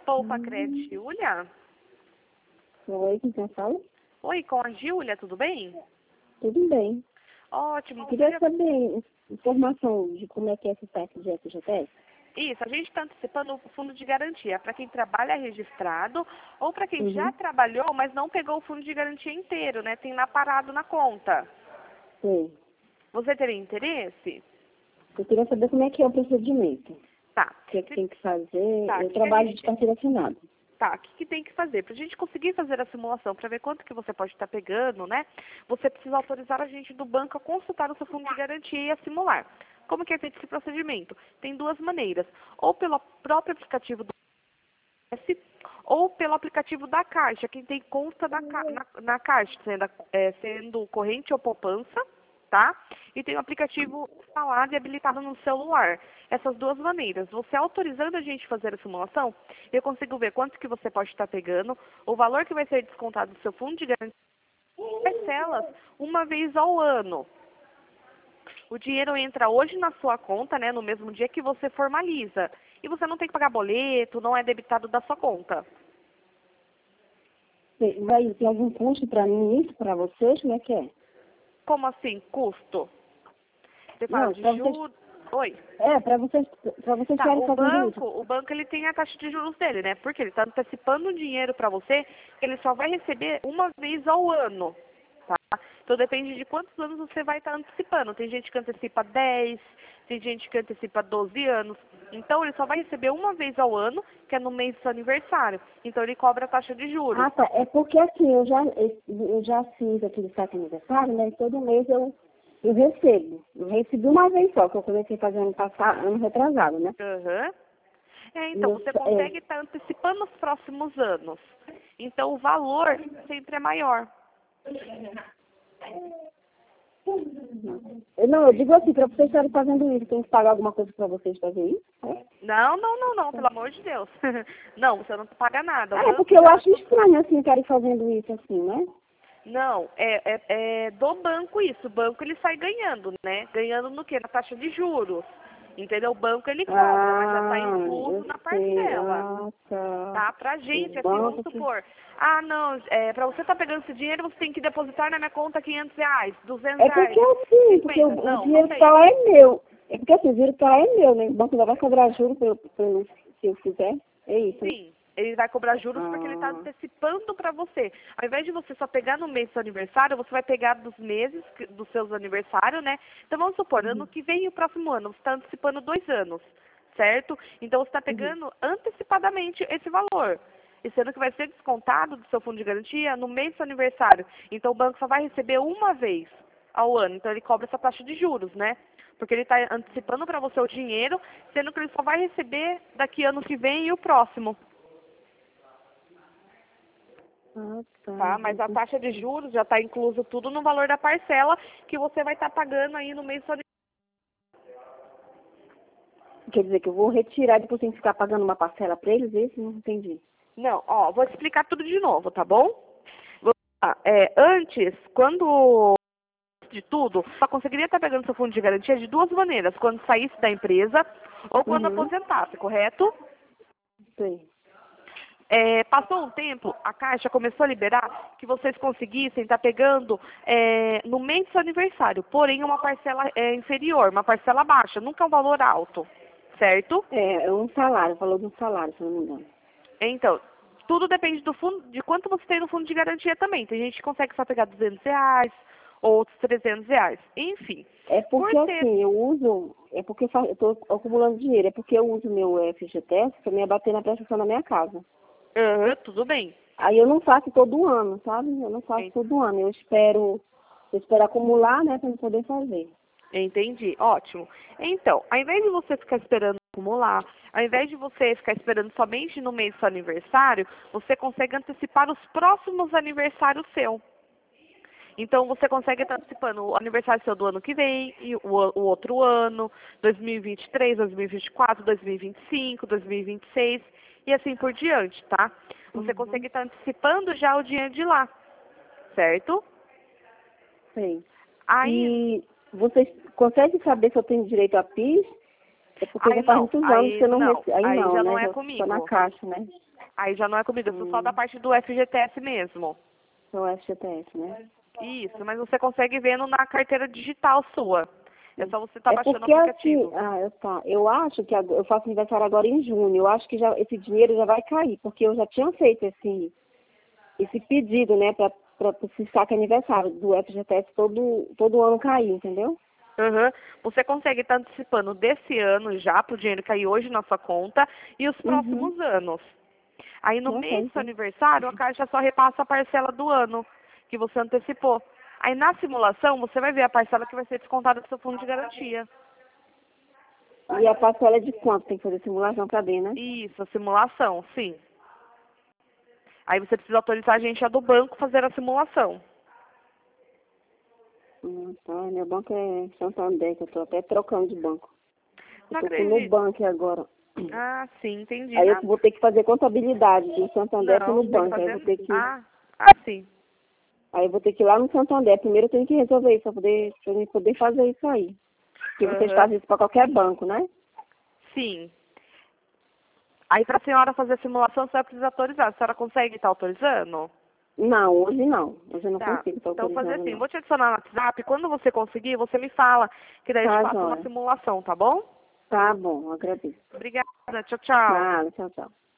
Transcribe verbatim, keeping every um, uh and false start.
Poupa Cred, Júlia? Oi, com quem fala? Oi, com a Júlia, tudo bem? Tudo bem. Ótimo. Queria Você- saber informação de como é que é esse site de F G T S. Isso, a gente está antecipando o fundo de garantia para quem trabalha registrado ou para quem já Uhum. trabalhou, mas não pegou o fundo de garantia inteiro, né? Tem lá parado na conta. Sim. Você teria interesse? Eu queria saber como é que é o procedimento. Tá. O que é que tem que fazer. Tá, Eu que que a trabalho gente- de carteira assinada. Tá, o que, que tem que fazer? Para a gente conseguir fazer a simulação, para ver quanto que você pode estar pegando, né? Você precisa autorizar a gente do banco a consultar o seu fundo de garantia e a simular. Como que é feito esse procedimento? Tem duas maneiras. Ou pelo próprio aplicativo do S, ou pelo aplicativo da Caixa, quem tem conta na, ca- na, na Caixa, sendo, a- é, sendo corrente ou poupança, tá? E tem o aplicativo instalado e habilitado no celular. Essas duas maneiras. Você autorizando a gente fazer a simulação, eu consigo ver quanto que você pode estar pegando, o valor que vai ser descontado do seu fundo de garantia, parcelas uma vez ao ano. O dinheiro entra hoje na sua conta, né, no mesmo dia que você formaliza. E você não tem que pagar boleto, não é debitado da sua conta. Tem- Vai ter algum custo para mim isso, para vocês? Como é que é? Como assim, custo? Você fala Não, de para vocês. juros. Oi. É, para vocês, para vocês Tá, estarem o fazendo isso. banco, o banco ele tem a taxa de juros dele, né? Porque ele está antecipando o dinheiro para você, que ele só vai receber uma vez ao ano, tá? Então depende de quantos anos você vai estar antecipando. Tem gente que antecipa dez, tem gente que antecipa doze anos. Então ele só vai receber uma vez ao ano, que é no mês do seu aniversário. Então ele cobra a taxa de juros. Ah, tá. É porque assim, eu já, eu já fiz aquele saque aniversário, né? E todo mês eu, eu recebo. Eu recebi uma vez só, que eu comecei a fazer ano passado, ano retrasado, né? Aham. É, E então, eu, você é, consegue estar antecipando os próximos anos. Então, o valor sempre é maior. eu- não, eu digo assim, para vocês estarem fazendo isso, tem que pagar alguma coisa para vocês fazer isso? É, Não, não, não, não, pelo amor de Deus. Não, você não paga nada. O é banco porque eu já... acho estranho, assim, estarem fazendo isso assim, né? Não, é, é, é do banco isso. O banco ele sai ganhando, né? Ganhando no quê? Na taxa de juros. Entendeu? O banco ele cobra, mas já está Ah, incluso eu na sei. parcela. Ah, tá. Tá? Pra O gente, assim, vamos banco que... supor. Ah, não, é, pra você estar pegando esse dinheiro, você tem que depositar na minha conta quinhentos reais, duzentos É porque reais, assim, porque o, cinquenta. o Não, não dinheiro que tem. tá lá é meu. É porque assim, o dinheiro que tá lá é meu, né? O banco ainda vai cobrar juros pelo, pelo, se eu fizer. É isso, né? Sim, ele vai cobrar juros porque ele está Ah, antecipando para você. Ao invés de você só pegar no mês do seu aniversário, você vai pegar dos meses que- dos seus aniversários, né? Então vamos supor, ano uhum, que vem e o próximo ano, você está antecipando dois anos, certo? Então você está uhum. pegando antecipadamente esse valor. E sendo que vai ser descontado do seu fundo de garantia no mês do seu aniversário. Então o banco só vai receber uma vez ao ano. Então ele cobra essa taxa de juros, né? Porque ele está antecipando para você o dinheiro, sendo que ele só vai receber daqui ano que vem e o próximo. Ah, tá. Tá? Mas a Entendi. taxa de juros já está incluso tudo no valor da parcela que você vai estar pagando aí no mês do seu aniversário. Quer dizer que eu vou retirar e depois tem que ficar pagando uma parcela pra eles? Isso? Não entendi. Não, ó, vou explicar tudo de novo, tá bom? Vou- ah, é, antes, quando de tudo, só conseguiria estar pegando seu fundo de garantia de duas maneiras, quando saísse da empresa ou quando Uhum. aposentasse, correto? Sei. É, passou um tempo, a Caixa começou a liberar que vocês conseguissem estar pegando é, no mês do seu aniversário, porém uma parcela é, inferior, uma parcela baixa, nunca um valor alto, certo? É, é um salário, falou de um salário, se eu não me engano. Então, tudo depende do fundo, de quanto você tem no fundo de garantia também. Tem gente que consegue só pegar duzentos reais, outros trezentos reais, enfim. É Por porque ter... assim, eu uso, é porque eu fa- eu tô acumulando dinheiro, é porque eu uso meu F G T S pra me abater na prestação da minha casa. Aham, tudo bem. Aí eu não faço todo ano, sabe? Eu não faço En- todo ano. Eu espero, eu espero acumular, né, pra eu poder fazer. Entendi, ótimo. Então, ao invés de você ficar esperando acumular, ao invés de você ficar esperando somente no mês do seu aniversário, você consegue antecipar os próximos aniversários seu. Então você consegue estar antecipando o aniversário seu do ano que vem, e o, o outro ano, dois mil e vinte e três, dois mil e vinte e quatro, dois mil e vinte e cinco, dois mil e vinte e seis e assim por diante, tá? Você Uhum. consegue estar antecipando já o dinheiro de lá, certo? Sei. Aí, E vocês conseguem saber se eu tenho direito a PIS? É porque aí já faz não, muitos anos aí que eu não não, recebo. Aí aí não, já né? não é Já tô na comigo. caixa, né? Aí já não é comigo, eu sou só Hum. da parte do F G T S mesmo. Sou F G T S, né? Isso, mas você consegue vendo na carteira digital sua. É só você estar É baixando o porque assim, aplicativo. ah, eu, tá, eu acho que ag- eu faço aniversário agora em junho, eu acho que já, esse dinheiro já vai cair, porque eu já tinha feito esse, esse pedido, né, para esse saque aniversário do F G T S todo, todo ano cair, entendeu? Uhum. Você consegue estar antecipando desse ano já, para o dinheiro cair hoje na sua conta, e os Uhum. próximos anos. Aí no Ok, mês do seu então. aniversário, a Caixa só repassa a parcela do ano que você antecipou. Aí na simulação, você vai ver a parcela que vai ser descontada do seu fundo de garantia. E a parcela é de quanto? Tem que fazer simulação para ver, né? Isso, a simulação, sim. Aí você precisa autorizar a gente a do banco fazer a simulação. Hum, tá, meu banco é Santander, que eu tô até trocando de banco. Eu Não tô com o acredito. Nubank agora. Ah, sim, entendi. Aí eu Ah, vou ter que fazer contabilidade do Santander pro não, não tem que Nubank. Aí eu vou fazer. ter que, Ah, ah, sim. aí eu vou ter que ir lá no Santander. Primeiro eu tenho que resolver isso, para poder, pra mim poder fazer isso aí. Porque vocês Aham. fazem isso para qualquer banco, né? Sim. Aí para a senhora fazer a simulação, você vai precisar autorizar. A senhora consegue estar autorizando? Não, hoje não. Hoje eu não Tá. consigo estar Então fazer autorizando, assim, não. vou te adicionar no WhatsApp. Quando você conseguir, você me fala, que daí eu te Tá, faço uma joia. simulação, tá bom? Tá bom, agradeço. Obrigada. Tchau, tchau. Nada, tchau, tchau.